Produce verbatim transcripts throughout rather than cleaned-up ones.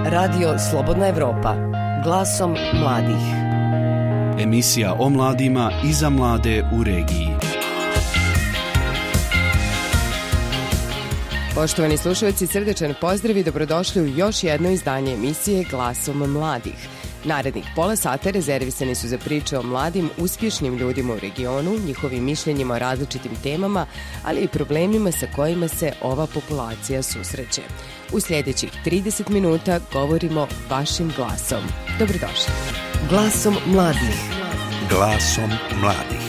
Radio Slobodna Evropa, glasom mladih. Emisija o mladima i za mlade u regiji. Poštovani slušalci, srdečan pozdrav i dobrodošli u još jedno izdanje emisije Glasom mladih. Narednih pola sata rezervisani su za priče o mladim, uspješnim ljudima u regionu, njihovim mišljenjima o različitim temama, ali i problemima sa kojima se ova populacija susreće. U sljedećih trideset minuta govorimo vašim glasom. Dobrodošli. Glasom mladih. Glasom mladih.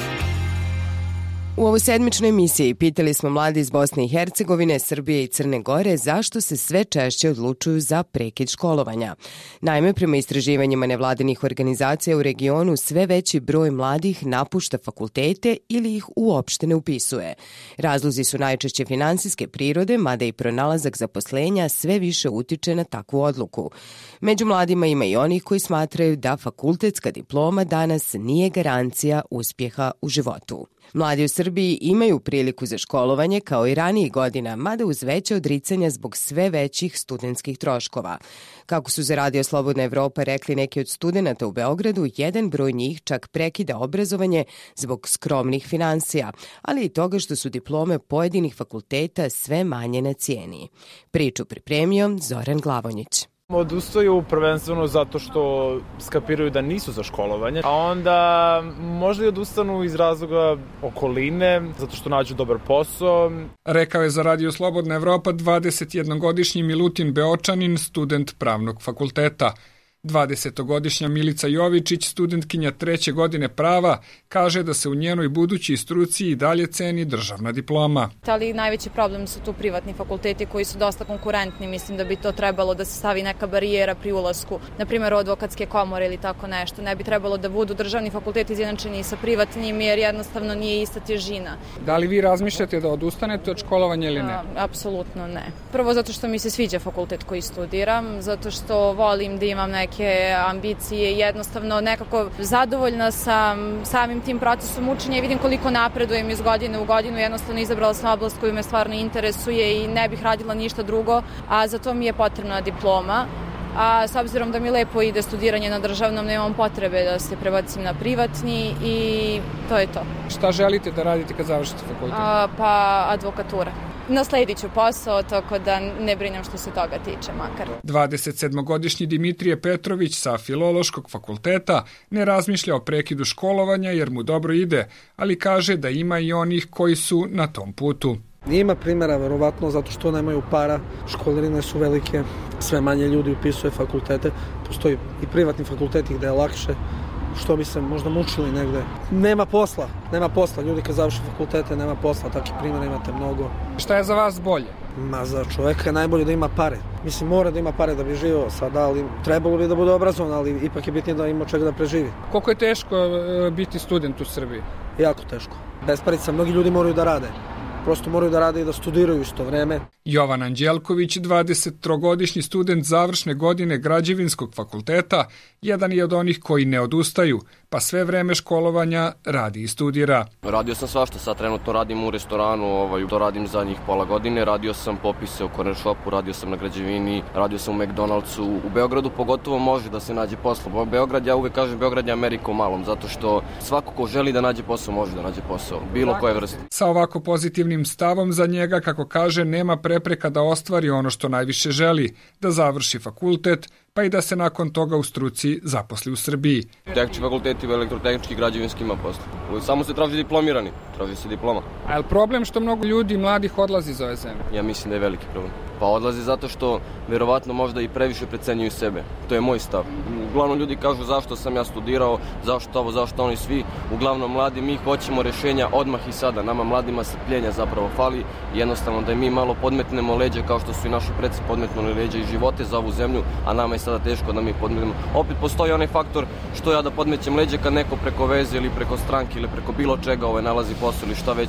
U ovoj sedmičnoj emisiji pitali smo mladi iz Bosne i Hercegovine, Srbije i Crne Gore zašto se sve češće odlučuju za prekid školovanja. Naime, prema istraživanjima nevladinih organizacija u regionu, sve veći broj mladih napušta fakultete ili ih uopšte ne upisuje. Razlozi su najčešće finansijske prirode, mada i pronalazak zaposlenja sve više utiče na takvu odluku. Među mladima ima i onih koji smatraju da fakultetska diploma danas nije garancija uspjeha u životu. Mladi u Srbiji imaju priliku za školovanje kao i ranijih godina, mada uz veće odricanja zbog sve većih studentskih troškova. Kako su za Radio Slobodna Evropa rekli neki od studenata u Beogradu, jedan broj njih čak prekida obrazovanje zbog skromnih finansija, ali i toga što su diplome pojedinih fakulteta sve manje na cijeni. Priču pripremio Zoran Glavonjić. Odustaju prvenstveno zato što skapiraju da nisu za školovanje, a onda možda i odustanu iz razloga okoline, zato što nađu dobar posao. Rekao je za Radio Slobodna Evropa dvadesetjednogodišnji Milutin Beočanin, student pravnog fakulteta. dvadesetogodišnja Milica Jovičić, studentkinja treće godine prava, kaže da se u njenoj budućoj struci i dalje ceni državna diploma. Ali najveći problem su tu privatni fakulteti koji su dosta konkurentni. Mislim da bi to trebalo da se stavi neka barijera pri ulasku, na primjer advokatske komore ili tako nešto. Ne bi trebalo da budu državni fakulteti izjednačeni sa privatnim jer jednostavno nije ista težina. Da li vi razmišljate da odustanete od školovanja ili ne? A, apsolutno ne. Prvo zato što mi se sviđa fakultet koji studiram, zato što volim da imam neke ambicije, jednostavno nekako zadovoljna sam samim tim procesom učenja i vidim koliko napredujem iz godine u godinu. Jednostavno izabrala sam oblast koju me stvarno interesuje i ne bih radila ništa drugo, a za to mi je potrebna diploma. A s obzirom da mi lepo ide studiranje na državnom, nemam potrebe da se prebacim na privatni i to je to. Šta želite da radite kad završite fakultet? A, pa advokatura. Nasledit ću posao, tako da ne brinem što se toga tiče makar. dvadesetsedmogodišnji Dimitrije Petrović sa Filološkog fakulteta ne razmišlja o prekidu školovanja jer mu dobro ide, ali kaže da ima i onih koji su na tom putu. Ima primjera, verovatno, zato što nemaju para, školarine su velike, sve manje ljudi upisuje fakultete, postoji i privatni fakulteti gde je lakše, što bi se možda mučili negde. Nema posla, nema posla, ljudi kad završi fakultete nema posla, takih primjera imate mnogo. Šta je za vas bolje? Ma za čoveka je najbolje da ima pare. Mislim, mora da ima pare da bi živio sada, ali trebalo bi da bude obrazovan, ali ipak je bitnije da ima čega da preživi. Koliko je teško biti student u Srbiji? Jako teško. Bez parica, mnogi ljudi moraju da rade. Prosto moraju da rade i da studiraju isto vreme. Jovan Anđelković, dvadesettrogodišnji student završne godine Građevinskog fakulteta, jedan je od onih koji ne odustaju, pa sve vreme školovanja radi i studira. Radio sam svašta, sad trenutno radim u restoranu, ovaj, to radim zadnjih pola godine, radio sam popise u corner shopu, radio sam na građevini, radio sam u McDonald'su, u Beogradu pogotovo može da se nađe posao. Beograd, ja uvek kažem, Beograd je Amerika u malom, zato što svako ko želi da nađe posao može da nađe posao, bilo koje vrste. Sa ovako pozitivnim stavom za njega, kako kaže, nema prepreka da ostvari ono što najviše želi, da završi fakultet, pa i da se nakon toga u struci zaposli u Srbiji. Tehnički fakulteti, elektrotehnički, građevinski ima posla. Samo se traži diplomirani, traži se diploma. A je li problem što mnogo ljudi mladih odlazi iz ove zemlje? Ja mislim da je veliki problem. Pa odlazi zato što verovatno možda i previše precenjuju sebe. To je moj stav. Uglavnom ljudi kažu zašto sam ja studirao, zašto ovo, zašto oni svi. Uglavnom mladi, mi hoćemo rešenja odmah i sada. Nama mladima strpljenja zapravo fali. Jednostavno da mi malo podmetnemo leđe kao što su i naši preci podmetnuli leđe i živote za ovu zemlju, a nama je sada teško da mi podmetnemo. Opet postoji onaj faktor što ja da podmećem leđe kad neko preko veze ili preko stranke ili preko bilo čega ovaj nalazi posao ili šta već.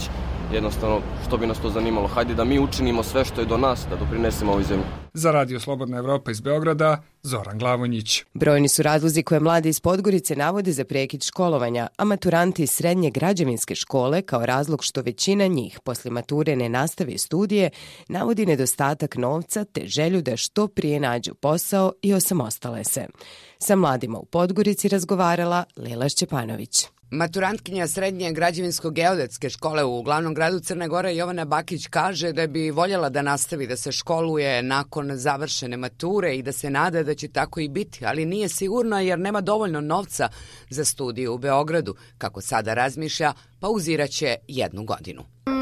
jednostavno što bi nas to zanimalo. Hajde da mi učinimo sve što je do nas, da doprinesemo ovoj zemlji. Za Radio Slobodna Evropa iz Beograda, Zoran Glavonjić. Brojni su razlozi koje mladi iz Podgorice navode za prekid školovanja, a maturanti iz srednje građevinske škole kao razlog što većina njih posle mature ne nastavi studije navodi nedostatak novca te želju da što prije nađu posao i osamostale se. Sa mladima u Podgorici razgovarala Lela Šćepanović. Maturantkinja srednje građevinsko-geodetske škole u glavnom gradu Crne Gore Jovana Bakić kaže da bi voljela da nastavi da se školuje nakon završene mature i da se nada da će tako i biti, ali nije sigurna jer nema dovoljno novca za studije u Beogradu. Kako sada razmišlja, pauziraće jednu godinu.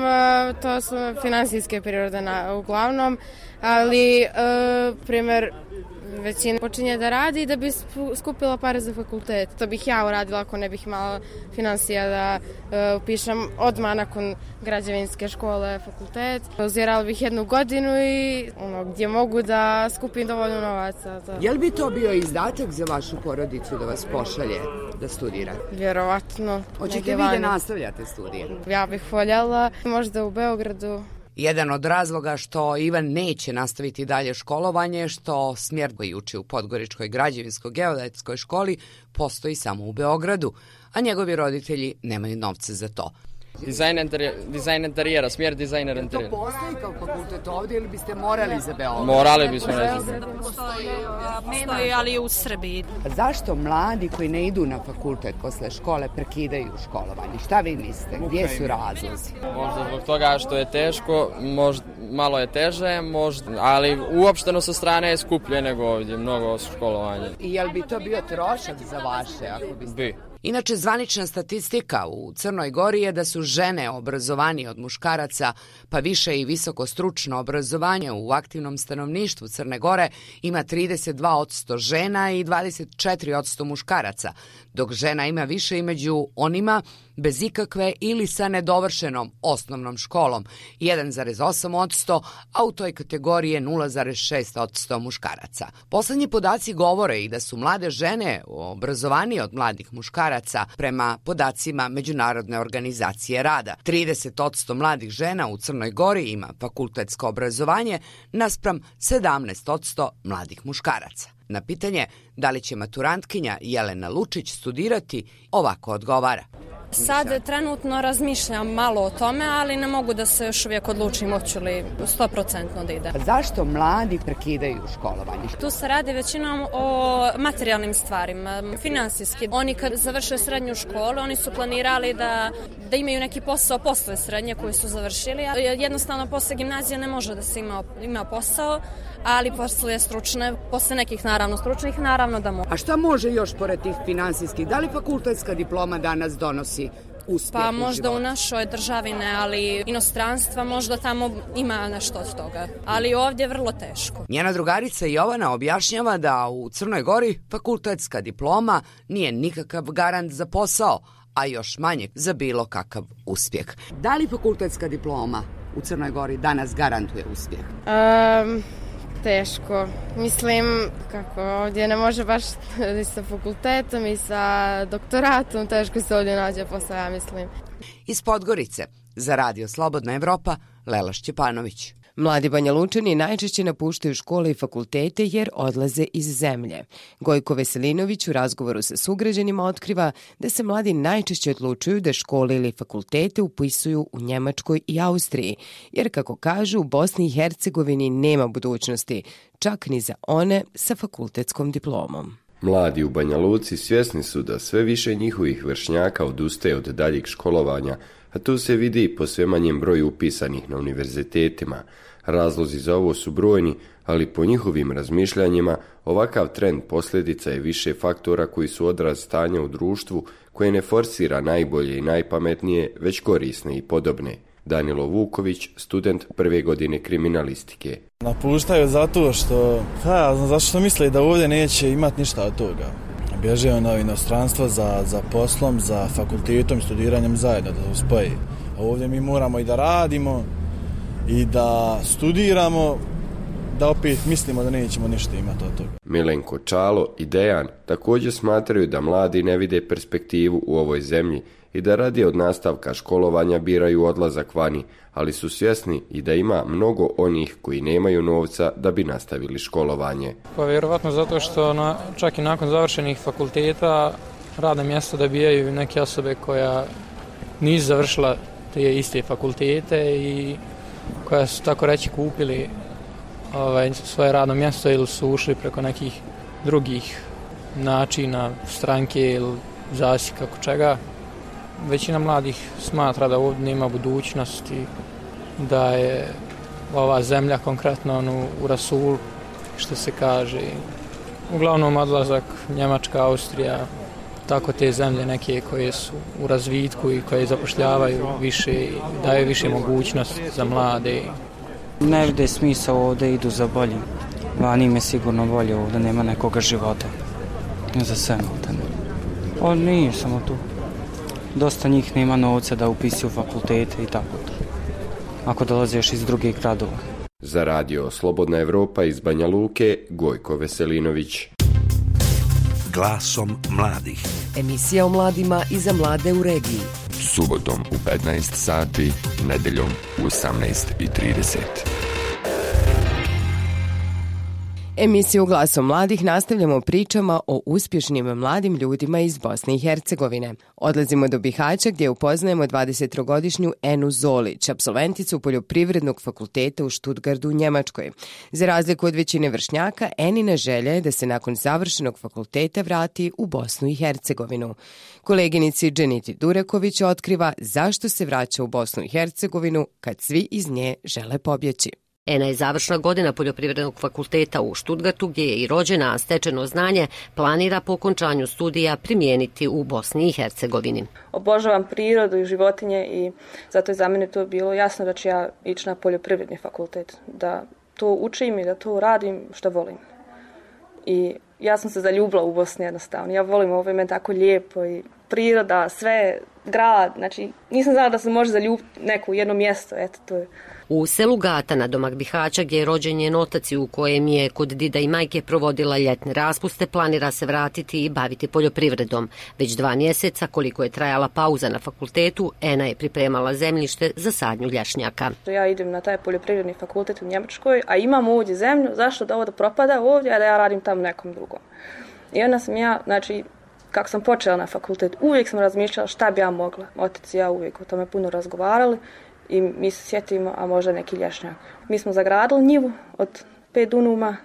To su finansijske prirode na, uglavnom, ali e, primjer većina počinje da radi da bi skupila pare za fakultet. To bih ja uradila ako ne bih imala finansija da e, upišem odmah nakon građevinske škole fakultet. Pauzirala bih jednu godinu i ono, gdje mogu da skupim dovoljno novaca. To. Je li bi to bio izdatak za vašu porodicu da vas pošalje da studirate? Vjerovatno. Hoćete vi da nastavljate studije? Ja bih voljela, možda u Beogradu. Jedan od razloga što Ivan neće nastaviti dalje školovanje je što smjer koji uči u Podgoričkoj građevinsko-geodetskoj školi postoji samo u Beogradu, a njegovi roditelji nemaju novca za to. Dizajn, interi, dizajn interijera, smjer dizajner interijera. To postoji kao fakultet ovdje ili biste morali za Beograd? Morali bismo, ne znam. Postoji, postoji, ali u Srbiji. A zašto mladi koji ne idu na fakultet posle škole prekidaju školovanje? Šta vi mislite? Gdje su razlozi? Možda zbog toga što je teško, možda malo je teže, možda, ali uopšteno sa strane je skuplje nego ovdje, mnogo školovanje. I jel bi to bio trošak za vaše? Ako biste... Bi. Inače, zvanična statistika u Crnoj Gori je da su žene obrazovanije od muškaraca, pa više i visoko stručno obrazovanje u aktivnom stanovništvu Crne Gore ima trideset dva posto žena i dvadeset četiri posto muškaraca, dok žena ima više i među onima bez ikakve ili sa nedovršenom osnovnom školom, jedan zarez osam posto, a u toj kategoriji je nula zarez šest posto muškaraca. Poslednji podaci govore i da su mlade žene obrazovanije od mladih muškaraca prema podacima Međunarodne organizacije rada. trideset posto mladih žena u Crnoj Gori ima fakultetsko obrazovanje naspram sedamnaest posto mladih muškaraca. Na pitanje da li će maturantkinja Jelena Lučić studirati, ovako odgovara. Sad trenutno razmišljam malo o tome, ali ne mogu da se još uvijek odlučim hoću li sto posto da ide. Zašto mladi prekidaju školovanje? Tu se radi većinom o materijalnim stvarima, finansijski. Oni kad završe srednju školu, oni su planirali da, da imaju neki posao posle srednje koji su završili. Jednostavno posle gimnazije ne može da se ima, ima posao, ali posle stručne, posle nekih naravno stručnih, naravno da može. A šta može još pored tih finansijskih? Da li fakultetska diploma danas donosi uspjeh pa u možda životu? U našoj državi ne, ali inostranstva možda tamo ima nešto od toga. Ali ovdje je vrlo teško. Njena drugarica Jovana objašnjava da u Crnoj Gori fakultetska diploma nije nikakav garant za posao, a još manje za bilo kakav uspjeh. Da li fakultetska diploma u Crnoj Gori danas garantuje uspjeh? Um... Teško. Mislim, kako ovdje ne može baš i sa fakultetom i sa doktoratom, teško se ovdje nađe posao, ja mislim. Iz Podgorice, za Radio Slobodna Evropa, Lela Šćepanović. Mladi Banja Lučani najčešće napuštaju škole i fakultete jer odlaze iz zemlje. Gojko Veselinović u razgovoru sa sugrađanima otkriva da se mladi najčešće odlučuju da škole ili fakultete upisuju u Njemačkoj i Austriji, jer kako kažu u Bosni i Hercegovini nema budućnosti, čak ni za one sa fakultetskom diplomom. Mladi u Banja Luci svjesni su da sve više njihovih vršnjaka odustaje od daljeg školovanja, a tu se vidi i po sve manjem broju upisanih na univerzitetima. Razlozi za ovo su brojni, ali po njihovim razmišljanjima ovakav trend posljedica je više faktora koji su odraz stanja u društvu koje ne forsira najbolje i najpametnije, već korisne i podobne. Danilo Vuković, student prve godine kriminalistike. Napuštaju zato što, ha, ja znam zašto misle da ovdje neće imati ništa od toga. Bježe na inostranstvo za, za poslom, za fakultetom i studiranjem zajedno da se spoji. A ovdje mi moramo i da radimo i da studiramo, da opet mislimo da nećemo ništa imati od toga. Milenko Čalo i Dejan također smatraju da mladi ne vide perspektivu u ovoj zemlji i da radi od nastavka školovanja biraju odlazak vani, ali su svjesni i da ima mnogo onih koji nemaju novca da bi nastavili školovanje. Pa vjerovatno zato što na, čak i nakon završenih fakulteta radna mjesta dobijaju neke osobe koja nisu završila te iste fakultete i koja su tako reći kupili ovaj, svoje radno mjesto ili su ušli preko nekih drugih načina stranke ili zasi kako čega. Većina mladih smatra da ovdje nema budućnosti, da je ova zemlja konkretno ono, u rasulu, što se kaže. Uglavnom odlazak Njemačka, Austrija, tako te zemlje neke koje su u razvitku i koje zapošljavaju više i daju više mogućnost za mlade. Ne vide smisao ovdje, idu za boljim. Vani im je sigurno bolje, ovdje nema nekoga života. Za sve ovdje. On nije samo tu. Dosta njih nema novca da upisuju fakultete i tako to. Ako dolaze još iz drugih gradova. Za radio Slobodna Evropa iz Banja Luke, Gojko Veselinović. Glasom mladih. Emisija o mladima i za mlade u regiji. Subotom u petnaest sati, nedeljom u osamnaest i trideset. Emisiju Glasom mladih nastavljamo pričama o uspješnim mladim ljudima iz Bosne i Hercegovine. Odlazimo do Bihaća gdje upoznajemo dvadesettrogodišnju Enu Zolić, apsolventicu Poljoprivrednog fakulteta u Stuttgartu u Njemačkoj. Za razliku od većine vršnjaka, Enina želja je da se nakon završenog fakulteta vrati u Bosnu i Hercegovinu. Koleginici Dženiti Dureković otkriva zašto se vraća u Bosnu i Hercegovinu kad svi iz nje žele pobjeći. Ena je završna godina Poljoprivrednog fakulteta u Stuttgartu, gdje je i rođena, a stečeno znanje planira po okončanju studija primijeniti u Bosni i Hercegovini. Obožavam prirodu i životinje i zato je za mene to bilo jasno da ću ja ići na Poljoprivredni fakultet, da to učim i da to radim što volim. I ja sam se zaljubila u Bosni jednostavno. Ja volim ovo, ime tako lijepo i priroda, sve, grad, znači nisam znala da se može zaljubiti neko u jedno mjesto, eto to je. U selu Gata na domak Bihaća, gdje je rođen njen otac i u kojem je kod dida i majke provodila ljetne raspuste, planira se vratiti i baviti poljoprivredom. Već dva mjeseca, koliko je trajala pauza na fakultetu, Ena je pripremala zemljište za sadnju lješnjaka. Ja idem na taj poljoprivredni fakultet u Njemačkoj, a imam ovdje zemlju, zašto da ovo da propada ovdje, a da ja radim tamo nekom drugom. I onda sam ja, znači, kako sam počela na fakultet, uvijek sam razmišljala šta bi ja mogla. Otac i ja uvijek o tome puno razgovarali. I mi se sjetimo, a možda neki lješnjak. Mi smo zagradili njivu od pet dunuma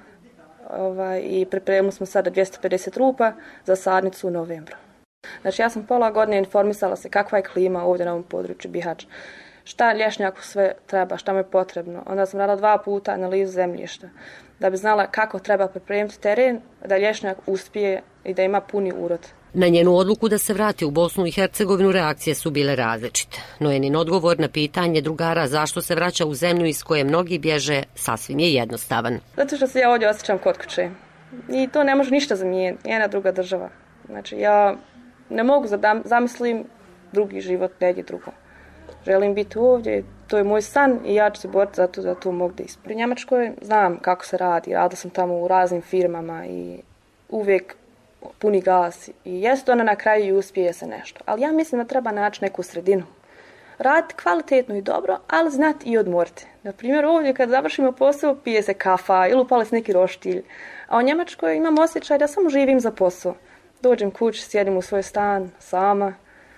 ovaj, i pripremili smo sada dvjesto pedeset rupa za sadnicu u novembru. Znači ja sam pola godine informisala se kakva je klima ovdje na ovom području Bihać. Šta lješnjaku sve treba, šta mu je potrebno. Onda sam radila dva puta analizu zemljišta da bi znala kako treba pripremiti teren da lješnjak uspije i da ima puni urod. Na njenu odluku da se vrati u Bosnu i Hercegovinu reakcije su bile različite. No njen odgovor na pitanje drugara zašto se vraća u zemlju iz koje mnogi bježe sasvim je jednostavan. Zato što se ja ovdje osjećam kod kuće. I to ne može ništa zamijeniti, jedna druga država. Znači ja ne mogu zamislim drugi život negdje drugo. Želim biti ovdje, to je moj san i ja ću se boriti za to da to mogu da ispunim. U Njemačkoj znam kako se radi, radila sam tamo u raznim firmama i uvijek puni gas i jest ona na kraju i uspije se nešto. Ali ja mislim da treba naći neku sredinu. Raditi kvalitetno i dobro, ali znati i odmoriti. Na primjer, ovdje kad završimo posao, pije se kafa ili upali se neki roštilj. A u Njemačkoj imam osjećaj da samo živim za posao. Dođem kući, sjedim u svoj stan, sama.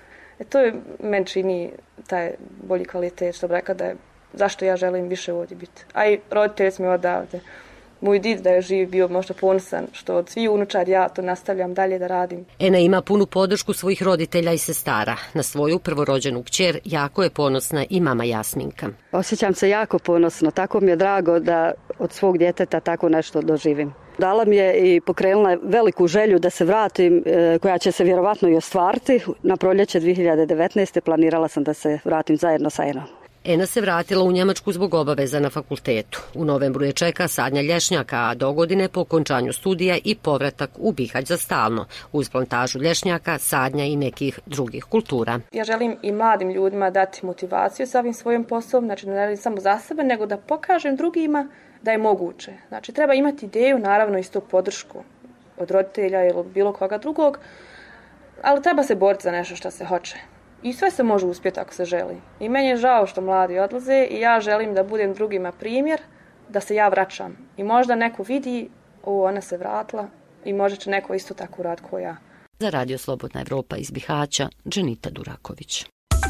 E to je meni čini taj bolji kvalitet, što bi rekao da je zašto ja želim više ovdje biti. A i roditelji su mi odavde. Moj did da je živ bio možda ponosan što od svih unučad ja to nastavljam dalje da radim. Ena ima punu podršku svojih roditelja i sestara. Na svoju prvorođenu kćer jako je ponosna i mama Jasminka. Osjećam se jako ponosno. Tako mi je drago da od svog djeteta tako nešto doživim. Dala mi je i pokrenula veliku želju da se vratim, koja će se vjerovatno i ostvariti. Na proljeće dvije hiljade devetnaeste. planirala sam da se vratim zajedno sa Enom. Ena se vratila u Njemačku zbog obaveza na fakultetu. U novembru je čeka sadnja lješnjaka, a do godine po okončanju studija i povratak u Bihać za stalno, uz plantažu lješnjaka, sadnja i nekih drugih kultura. Ja želim i mladim ljudima dati motivaciju sa ovim svojim poslom, znači ne radim samo za sebe, nego da pokažem drugima da je moguće. Znači treba imati ideju, naravno isto podršku od roditelja ili bilo koga drugog, ali treba se boriti za nešto što se hoće. I sve se može uspjeti ako se želi. I meni je žao što mladi odlaze i ja želim da budem drugima primjer, da se ja vraćam. I možda neko vidi, o, ona se vratila i možda će neko isto tako uraditi kao ja. Za Radio Slobodna Evropa iz Bihaća, Dženita Duraković.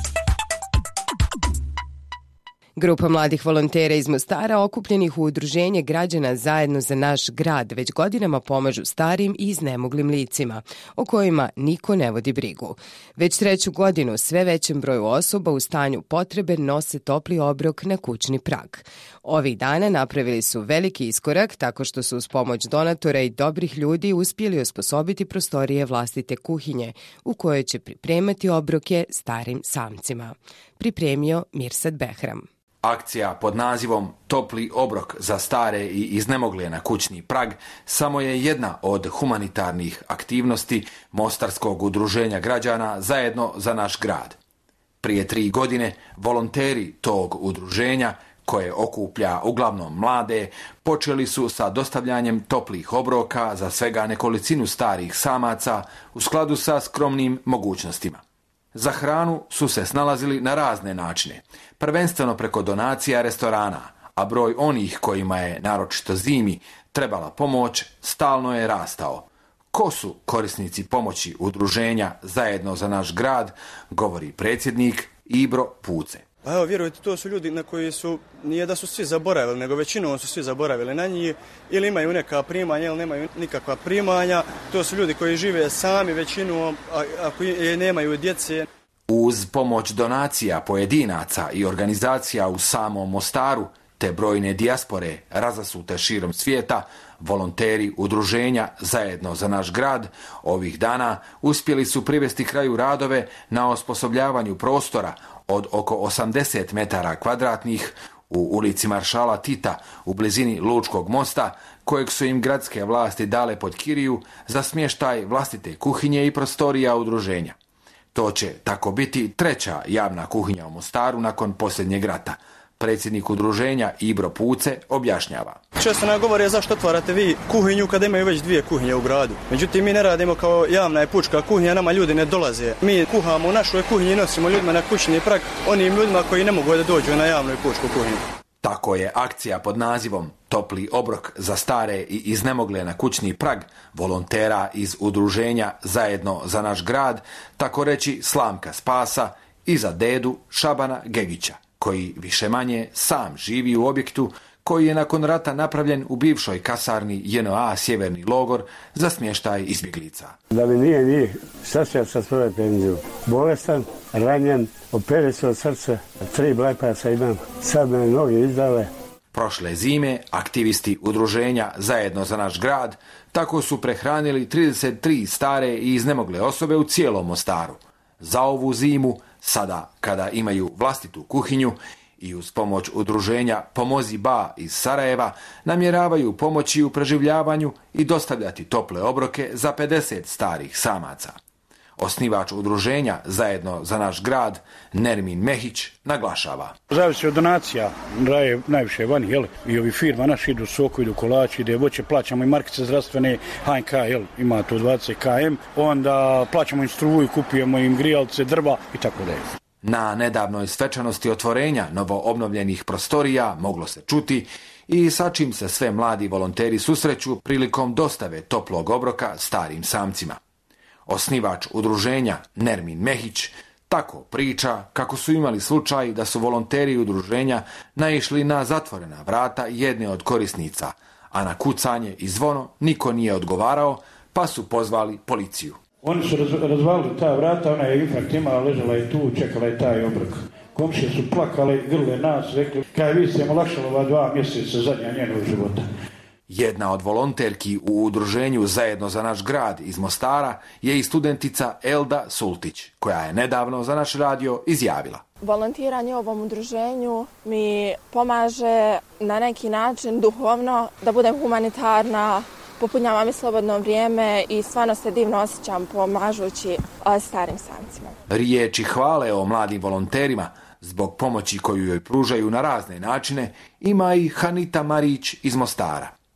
Grupa mladih volontera iz Mostara okupljenih u udruženje građana Zajedno za naš grad već godinama pomažu starim i iznemoglim licima, o kojima niko ne vodi brigu. Već treću godinu sve većem broju osoba u stanju potrebe nose topli obrok na kućni prag. Ovih dana napravili su veliki iskorak tako što su uz pomoć donatora i dobrih ljudi uspjeli osposobiti prostorije vlastite kuhinje u kojoj će pripremati obroke starim samcima. Pripremio Mirsad Behram. Akcija pod nazivom Topli obrok za stare i iznemogle na kućni prag samo je jedna od humanitarnih aktivnosti Mostarskog udruženja građana Zajedno za naš grad. Prije tri godine volonteri tog udruženja, koje okuplja uglavnom mlade, počeli su sa dostavljanjem toplih obroka za svega nekolicinu starih samaca u skladu sa skromnim mogućnostima. Za hranu su se snalazili na razne načine, prvenstveno preko donacija restorana, a broj onih kojima je, naročito zimi, trebala pomoć, stalno je rastao. Ko su korisnici pomoći udruženja Zajedno za naš grad, govori predsjednik Ibro Puce. Pa evo, vjerujte, to su ljudi na koji su, nije da su svi zaboravili, nego većinom su svi zaboravili na njih, ili imaju neka primanja, ili nemaju nikakva primanja. To su ljudi koji žive sami većinom, ako nemaju djece. Uz pomoć donacija pojedinaca i organizacija u samom Mostaru, te brojne dijaspore razasute širom svijeta, volonteri udruženja Zajedno za naš grad ovih dana uspjeli su privesti kraju radove na osposobljavanju prostora od oko osamdeset metara kvadratnih u ulici Maršala Tita u blizini Lučkog mosta, kojeg su im gradske vlasti dale pod kiriju za smještaj vlastite kuhinje i prostorija udruženja. To će tako biti treća javna kuhinja u Mostaru nakon posljednjeg rata. Predsjednik udruženja Ibro Puce objašnjava. Često nam govore zašto otvarate vi kuhinju kada imaju već dvije kuhinje u gradu. Međutim, mi ne radimo kao javna i pučka kuhinja, nama ljudi ne dolaze. Mi kuhamo u našoj kuhinji i nosimo ljudima na kućni prag, onim ljudima koji ne mogu da dođu na javnu i pučku kuhinju. Tako je akcija pod nazivom Topli obrok za stare i iznemogle na kućni prag volontera iz udruženja Zajedno za naš grad, tako reći slamka spasa i za dedu Šabana Gegića, koji više manje sam živi u objektu koji je nakon rata napravljen u bivšoj kasarni J N A Sjeverni logor za smještaj izbjeglica. Da mi nije njih, sad ću ja sa svoje penziju. Bolestan, ranjen, opere se od srca, tri bypassa imam, sad me noge izdale. Prošle zime aktivisti udruženja Zajedno za naš grad tako su prehranili trideset tri stare i iznemogle osobe u cijelom Mostaru. Za ovu zimu, sada kada imaju vlastitu kuhinju i uz pomoć udruženja Pomozi Ba iz Sarajeva, namjeravaju pomoći u preživljavanju i dostavljati tople obroke za pedeset starih samaca. Osnivač udruženja Zajedno za naš grad, Nermin Mehić, naglašava. Zavisi od donacija, raje najviše vani, jel? I ovi firma naši idu soko, idu kolači, ide voće, plaćamo i markice zdravstvene, H N K, jel? Ima to dvadeset kilometara, onda plaćamo im struju, kupujemo im grijalce, drva i tako dalje. Na nedavnoj svečanosti otvorenja novo obnovljenih prostorija moglo se čuti i sa čim se sve mladi volonteri susreću prilikom dostave toplog obroka starim samcima. Osnivač udruženja Nermin Mehić tako priča kako su imali slučaj da su volonteri udruženja naišli na zatvorena vrata jedne od korisnica, a na kucanje i zvono niko nije odgovarao, pa su pozvali policiju. Oni su raz, razvalili ta vrata, ona je infrakt imala, ležala je tu, čekala je taj obrok. Komšije su plakale, grle nas, rekli, kaj vi ste im olakšali ova dva mjeseca zadnja njenog života. Jedna od volonterki u udruženju Zajedno za naš grad iz Mostara je i studentica Elda Sultić, koja je nedavno za naš radio izjavila. Volontiranje u ovom udruženju mi pomaže na neki način duhovno da budem humanitarna, popunjava mi slobodno vrijeme i stvarno se divno osjećam pomažući starim samcima. Riječi hvale o mladim volonterima zbog pomoći koju joj pružaju na razne načine ima i Hanita Marić iz Mostara.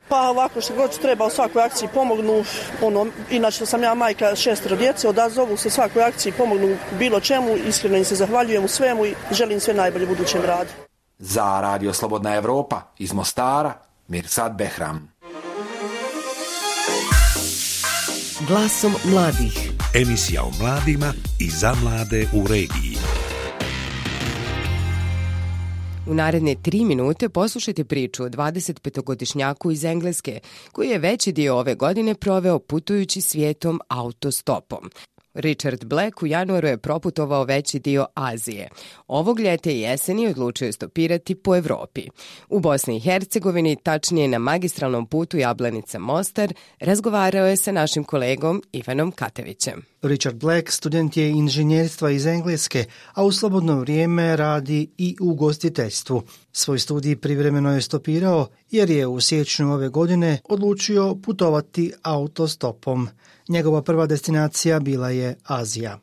Pa ovako što god treba u svakoj akciji pomognu, ono, inače sam ja majka šestero djece, odazovu se svakoj akciji, pomognu bilo čemu, iskreno im se zahvaljujem u svemu i želim sve najbolje budućem radu. Za Radio Slobodna Evropa iz Mostara, Mirsad Behram. Glasom mladih. Emisija o mladima i za mlade u regiji. U naredne tri minute poslušajte priču o dvadesetpetogodišnjaku iz Engleske, koji je veći dio ove godine proveo putujući svijetom autostopom. Richard Black u januaru je proputovao veći dio Azije. Ovog ljeta i jeseni odlučio je stopirati po Evropi. U Bosni i Hercegovini, tačnije na magistralnom putu Jablanica-Mostar, razgovarao je sa našim kolegom Ivanom Katevićem. Richard Black student je inženjerstva iz Engleske, a u slobodno vrijeme radi i u ugostiteljstvu. Svoj studij privremeno je stopirao jer je u siječnju ove godine odlučio putovati autostopom. Njegova prva destinacija bila je Azija.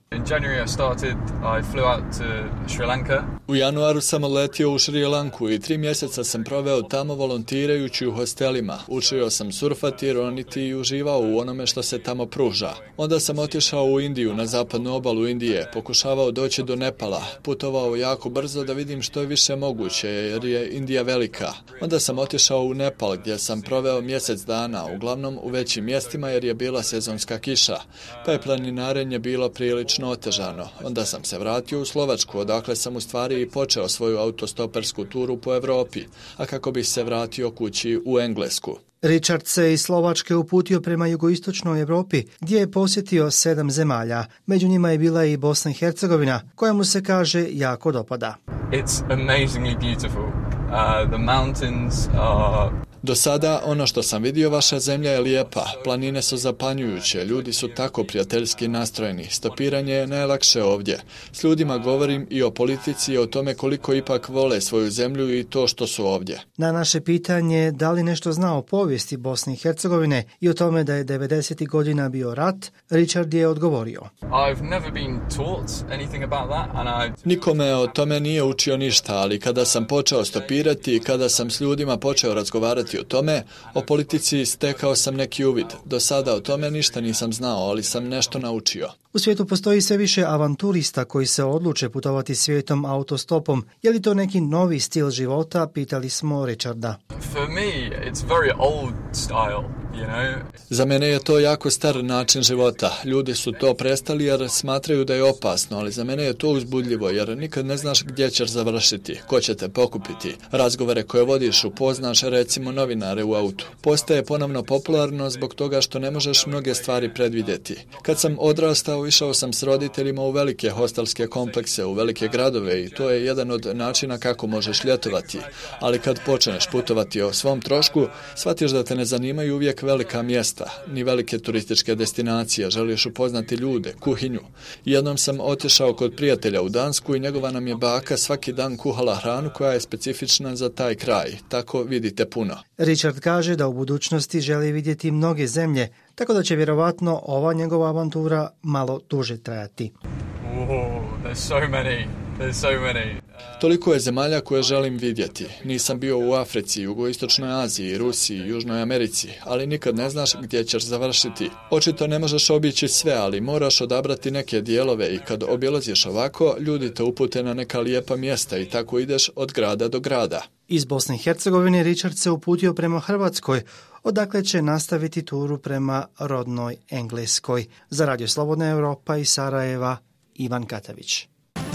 U januaru sam odletio u Šri Lanku i tri mjeseca sam proveo tamo volontirajući u hostelima. Učio sam surfati, roniti i uživao u onome što se tamo pruža. Onda sam otišao u Indiju, na zapadnu obalu Indije, pokušavao doći do Nepala, putovao jako brzo da vidim što je više moguće jer je Indija velika. Onda sam otišao u Nepal gdje sam proveo mjesec dana, uglavnom u većim mjestima jer je bila sezonska kiša, pa je planinarenje bilo prilično otežano. Onda sam se vratio u Slovačku, odakle sam u stvari i počeo svoju autostopersku turu po Evropi, a kako bih se vratio kući u Englesku. Richard se iz Slovačke uputio prema jugoistočnoj Evropi, gdje je posjetio sedam zemalja. Među njima je bila i Bosna i Hercegovina, koja mu se kaže jako dopada. It's amazingly beautiful. Uh, the mountains are... Do sada ono što sam vidio, vaša zemlja je lijepa, planine su zapanjujuće, ljudi su tako prijateljski nastrojeni, stopiranje je najlakše ovdje. S ljudima govorim i o politici i o tome koliko ipak vole svoju zemlju i to što su ovdje. Na naše pitanje da li nešto zna o povijesti Bosne i Hercegovine i o tome da je devedesetih godina bio rat, Richard je odgovorio. I've never been taught anything about that and I... Nikome o tome nije učio ništa, ali kada sam počeo stopirati i kada sam s ljudima počeo razgovarati o tome, o politici stekao sam neki uvid. Do sada o tome ništa nisam znao, ali sam nešto naučio. U svijetu postoji sve više avanturista koji se odluče putovati svijetom autostopom. Je li to neki novi stil života? Pitali smo Richarda. For me, it's very old style, you know. Za mene je to jako star način života. Ljudi su to prestali jer smatraju da je opasno, ali za mene je to uzbudljivo jer nikad ne znaš gdje ćeš završiti, ko će te pokupiti. Razgovore koje vodiš upoznaš recimo novinare u autu. Postaje ponovno popularno zbog toga što ne možeš mnoge stvari predvidjeti. Kad sam odrastao, išao sam s roditeljima u velike hostelske komplekse, u velike gradove i to je jedan od načina kako možeš ljetovati. Ali kad počneš putovati o svom trošku, shvatiš da te ne zanimaju uvijek velika mjesta, ni velike turističke destinacije, želiš upoznati ljude, kuhinju. Jednom sam otišao kod prijatelja u Dansku i njegova nam je baka svaki dan kuhala hranu koja je specifična za taj kraj. Tako vidite puno. Richard kaže da u budućnosti želi vidjeti mnoge zemlje, tako da će vjerovatno ova njegova avantura malo duže trajati. Oh, there's so many. There's so many. Toliko je zemalja koje želim vidjeti. Nisam bio u Africi, Jugoistočnoj Aziji, Rusiji, Južnoj Americi, ali nikad ne znaš gdje ćeš završiti. Očito ne možeš obići sve, ali moraš odabrati neke dijelove i kad obilaziš ovako, ljudi te upute na neka lijepa mjesta i tako ideš od grada do grada. Iz Bosne i Hercegovine Richard se uputio prema Hrvatskoj, odakle će nastaviti turu prema rodnoj Engleskoj. Za Radio Slobodna Evropa iz Sarajeva, Ivan Katavić.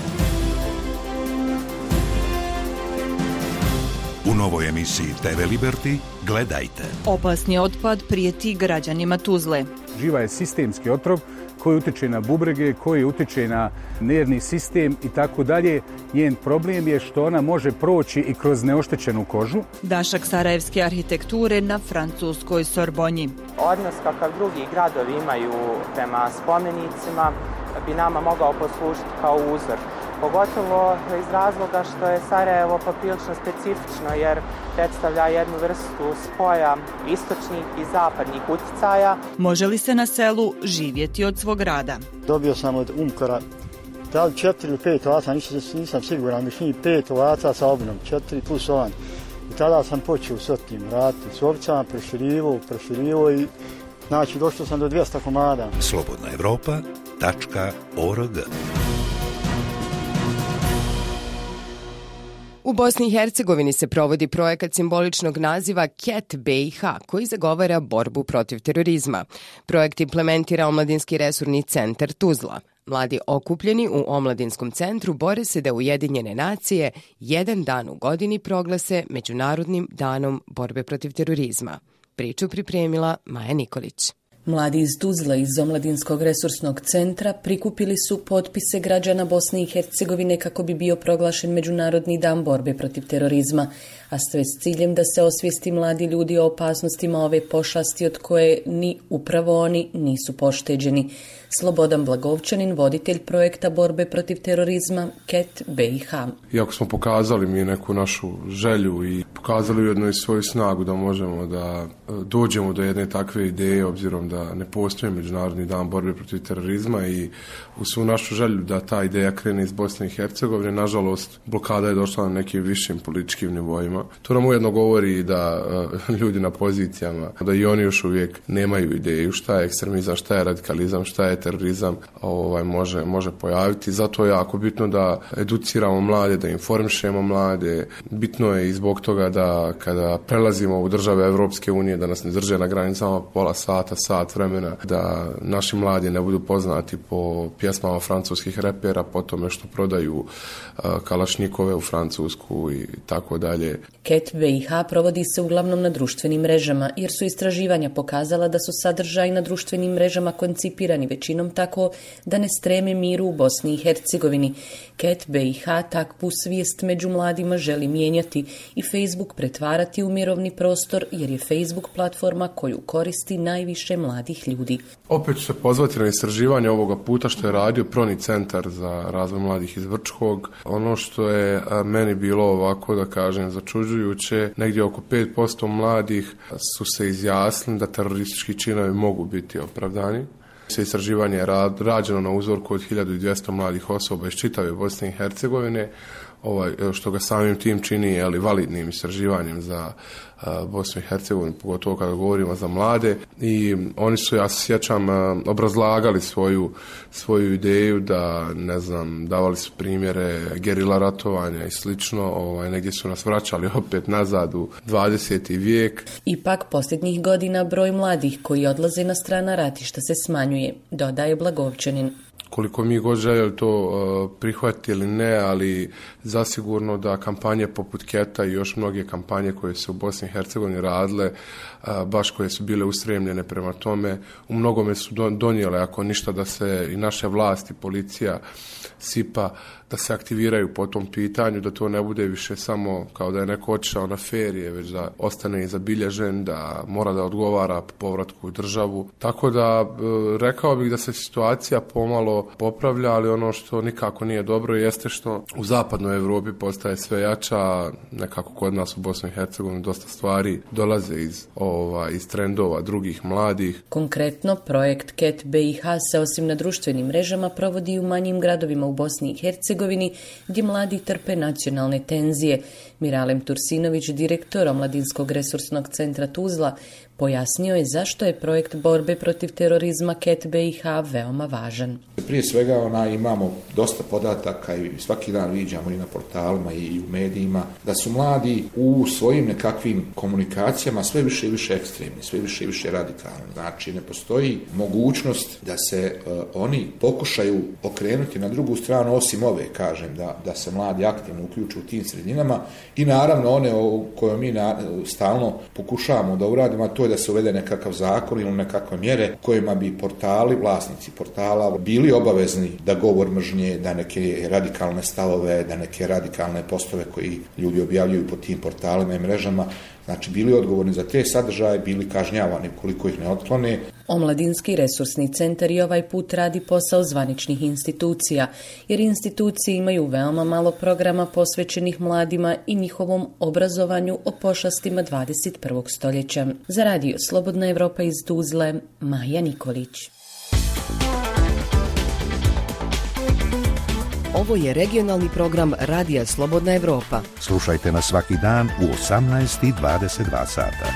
U novoj emisiji te ve Liberty gledajte. Opasni otpad prijeti građanima Tuzle. Živa je sistemski otrov koji utječe na bubrege, koji utječe na nervni sistem i tako dalje. Njen problem je što ona može proći i kroz neoštećenu kožu. Dašak sarajevske arhitekture na francuskoj Sorbonji. Odnos kakav drugi gradovi imaju prema spomenicima bi nama mogao poslužiti kao uzor. Pogotovo iz razloga što je Sarajevo poprilično specifično jer predstavlja jednu vrstu spoja istočnih i zapadnih utjecaja. Može li se na selu živjeti od svog rada? Dobio sam od Umkora da li četiri ili pet ovaca, nisam, nisam siguran, mislim pet ovaca sa obnom, četiri plus ovan. I tada sam počeo s tim raditi s ovcama, proširivo, proširivo i znači došao sam do dvjesto komada. slobodna evropa tačka org. U Bosni i Hercegovini se provodi projekat simboličnog naziva C A T B I H, koji zagovara borbu protiv terorizma. Projekt implementira Omladinski resurni centar Tuzla. Mladi okupljeni u Omladinskom centru bore se da Ujedinjene nacije jedan dan u godini proglase Međunarodnim danom borbe protiv terorizma. Priču pripremila Maja Nikolić. Mladi iz Tuzla iz Omladinskog resursnog centra prikupili su potpise građana Bosne i Hercegovine kako bi bio proglašen Međunarodni dan borbe protiv terorizma, a sve s ciljem da se osvijesti mladi ljudi o opasnostima ove pošasti od koje ni upravo oni nisu pošteđeni. Slobodan Blagovčanin, voditelj projekta borbe protiv terorizma C A T B I H. Iako smo pokazali mi neku našu želju i pokazali ujedno i svoju snagu da možemo da dođemo do jedne takve ideje, obzirom da ne postoji Međunarodni dan borbe protiv terorizma, i u svu našu želju da ta ideja krene iz Bosne i Hercegovine, nažalost blokada je došla na nekim višim političkim nivoima. To nam ujedno govori da uh, ljudi na pozicijama, da i oni još uvijek nemaju ideju šta je ekstremizam, šta je radikalizam, šta je terorizam, ovaj, može, može pojaviti. Zato je jako bitno da educiramo mlade, da informišemo mlade. Bitno je i zbog toga da kada prelazimo u države Evropske unije, da nas ne drže na granicama pola sata, sat vremena, da naši mladi ne budu poznati po pjesmama francuskih repera, po tome što prodaju uh, kalašnjikove u Francusku i tako dalje. C A T B I H provodi se uglavnom na društvenim mrežama, jer su istraživanja pokazala da su sadržaji na društvenim mrežama koncipirani većinom tako da ne streme miru u Bosni i Hercegovini. C A T B I H takvu svijest među mladima želi mijenjati i Facebook pretvarati u mirovni prostor, jer je Facebook platforma koju koristi najviše mladih ljudi. Opet ću se pozvati na istraživanje ovoga puta što je radio Proni centar za razvoj mladih iz Vrčkog. Ono što je meni bilo ovako, da kažem, začuđujuće, negdje oko pet posto mladih su se izjasnili da teroristički činovi mogu biti opravdani. Se istraživanje je rađeno na uzorku od hiljadu dvjesto mladih osoba iz čitave Bosne i Hercegovine, ovaj, što ga samim tim čini jeli, validnim istraživanjem za uh, Bosnu i Hercegovinu, pogotovo kada govorimo za mlade. I oni su, ja se sjećam, uh, obrazlagali svoju, svoju ideju da, ne znam, davali su primjere gerila ratovanja i slično, ovaj, negdje su nas vraćali opet nazad u dvadeseti vijek. Ipak, posljednjih godina broj mladih koji odlaze na strana ratišta se smanjuje, dodaje Blagovčanin. Koliko mi god željeli to uh, prihvatiti ili ne, ali zasigurno da kampanje poput Keta i još mnoge kampanje koje su u Bosni i Hercegovini radile, uh, baš koje su bile ustremljene prema tome, u mnogome su donijele, ako ništa, da se i naše vlasti, policija, SIPA, da se aktiviraju po tom pitanju, da to ne bude više samo kao da je neko otišao na ferije, već da ostane i zabilježen, da mora da odgovara po povratku u državu. Tako da rekao bih da se situacija pomalo popravlja, ali ono što nikako nije dobro jeste što u zapadnoj Europi postaje sve jača, nekako kod nas u Bosni i Hercegovini dosta stvari dolaze iz, ova, iz trendova drugih mladih. Konkretno, projekt C A T B I H se osim na društvenim mrežama provodi u manjim gradovima u Bosni i Hercegovini, gdje mladi trpe nacionalne tenzije. Miralem Tursinović, direktor Omladinskog resursnog centra Tuzla, pojasnio je zašto je projekt borbe protiv terorizma C A T B I H veoma važan. Prije svega ona, imamo dosta podataka i svaki dan viđamo i na portalima i u medijima da su mladi u svojim nekakvim komunikacijama sve više i više ekstremni, sve više i više radikalni. Znači ne postoji mogućnost da se uh, oni pokušaju okrenuti na drugu stranu, osim ove, kažem, da, da se mladi aktivno uključuju u tim sredinama i naravno one o koje mi na, stalno pokušavamo da uradimo, a to je da se uvede nekakav zakon ili nekakve mjere kojima bi portali, vlasnici portala bili obavezni da govor mržnje, da neke radikalne stavove, da neke radikalne postove koji ljudi objavljuju po tim portalima i mrežama, znači bili odgovorni za te sadržaje, bili kažnjavani koliko ih ne otklone. Omladinski resursni centar i ovaj put radi posao zvaničnih institucija, jer institucije imaju veoma malo programa posvećenih mladima i njihovom obrazovanju o pošastima dvadeset prvog stoljeća. Za radio Slobodna Evropa iz Tuzle, Maja Nikolić. Ovo je regionalni program Radija Slobodna Evropa. Slušajte nas svaki dan u osamnaest i dvadeset dva sata.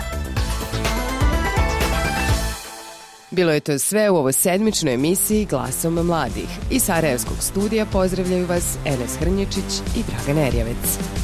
Bilo je to sve u ovoj sedmičnoj emisiji Glasom mladih. Iz Sarajevskog studija pozdravljaju vas Enes Hrnječić i Dragan Erjavec.